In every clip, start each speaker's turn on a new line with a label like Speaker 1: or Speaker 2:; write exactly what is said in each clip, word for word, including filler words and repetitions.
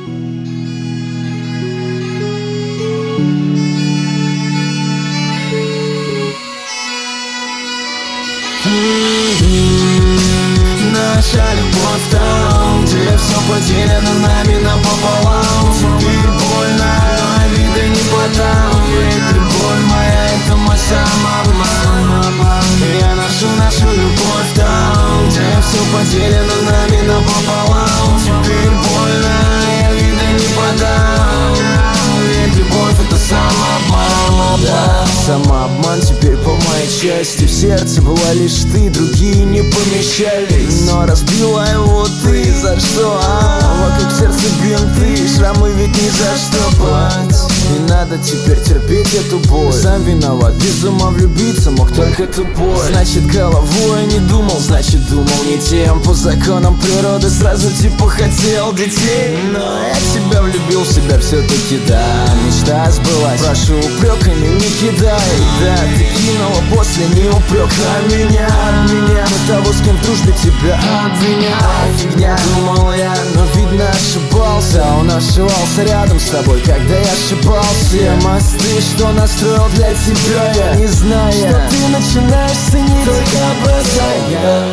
Speaker 1: Наша любовь там, где все поделено нами напополам. Теперь больно, но вида не подам. Ведь любовь моя — это мой самообман. Я ношу нашу любовь там, где все поделено нами напополам. Теперь больно, я вида не подам. Ведь любовь — это самообман. Да, самообман теперь по моей части. В сердце была лишь ты, другие не помещались. Но разбила его ты, за что? А вокруг сердца бинты, шрамы ведь ни за что плать. Не надо теперь терпеть эту боль. Сам виноват, без ума влюбиться мог только тупой. Значит, головой не думал, значит, думал не тем. По законам природы сразу типа хотел детей. Но я тебя влюбил в себя все-таки, да. Мечта сбылась, прошу, упреками не кидай. Да, ты кинула после не упрека меня, от меня, но того, с кем в дружбе тебя обвиняй. Фигня, думал я, но видно ошибался. Он ошибался рядом с тобой, когда я ошибался. Мосты, что настроил для тебя я, не зная, что ты начинаешь ценить только бросая.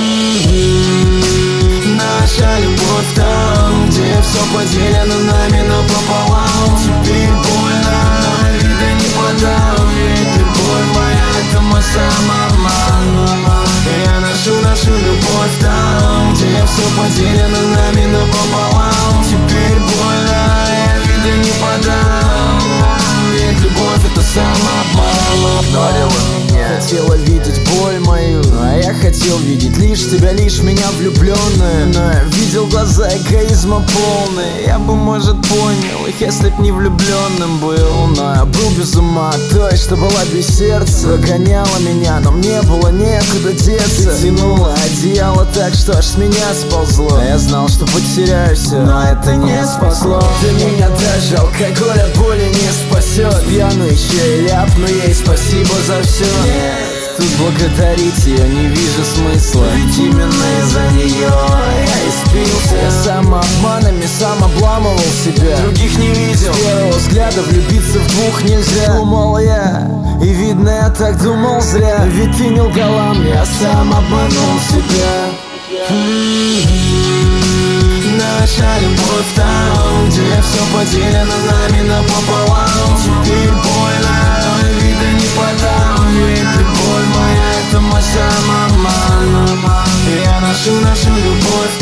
Speaker 1: Наша любовь там, где все поделено нами напополам. Теперь больно, но вида не подам. Ведь любовь моя — это мой самообман. Я ношу нашу любовь там, где все поделено нами напополам. Теперь больно, я вида не подам. Ведь любовь — это самообман. Игнорила меня, хотела видеть боль мою, а я хотел видеть лишь тебя, лишь меня влюбленную. Но я видел глаза эгоизма полные. Я бы, может, понял их, если б не влюбленным был. Но я был без ума от той, что была без сердца. Загоняла меня, но мне было некуда деться. Ты тянула одеяло так, что аж с меня сползло. А я знал, что потеряю все, но это не спасло. Ты меня даже алкоголь от боли не спасет. Пьяну еще и ляпну ей спасибо за все. Нет, тут благодарить ее не вижу смысла. Ведь именно из-за нее я испился. Я самообманами сам обламывал себя, других не видел. С первого взгляда влюбиться в двух нельзя, думал я. И видно, я так думал зря. Ведь ты не лгала мне, я сам обманул себя. Наша любовь там, где все поделено нами напополам. Теперь больно, но вида не подам. Ведь любовь моя — это мой самообман. Я ношу нашу любовь